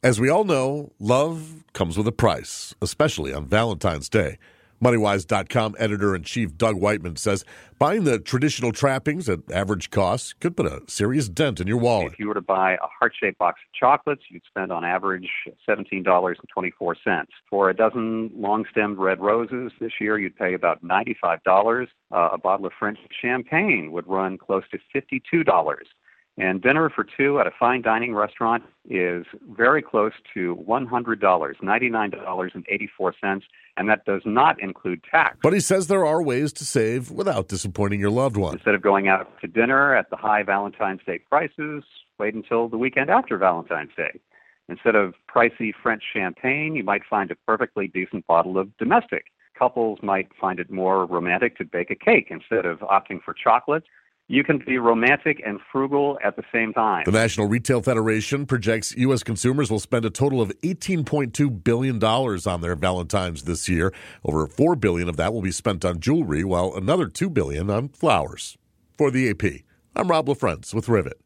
As we all know, love comes with a price, especially on Valentine's Day. MoneyWise.com editor-in-chief Doug Whiteman says buying the traditional trappings at average cost could put a serious dent in your wallet. If you were to buy a heart-shaped box of chocolates, you'd spend on average $17.24. For a dozen long-stemmed red roses this year, you'd pay about $95. A bottle of French champagne would run close to $52. And dinner for two at a fine dining restaurant is very close to $100, $99.84, and that does not include tax. But he says there are ways to save without disappointing your loved one. Instead of going out to dinner at the high Valentine's Day prices, wait until the weekend after Valentine's Day. Instead of pricey French champagne, you might find a perfectly decent bottle of domestic. Couples might find it more romantic to bake a cake instead of opting for chocolate. You can be romantic and frugal at the same time. The National Retail Federation projects U.S. consumers will spend a total of $18.2 billion on their Valentines this year. Over $4 billion of that will be spent on jewelry, while another $2 billion on flowers. For the AP, I'm Rob LaFrentz with Rivet.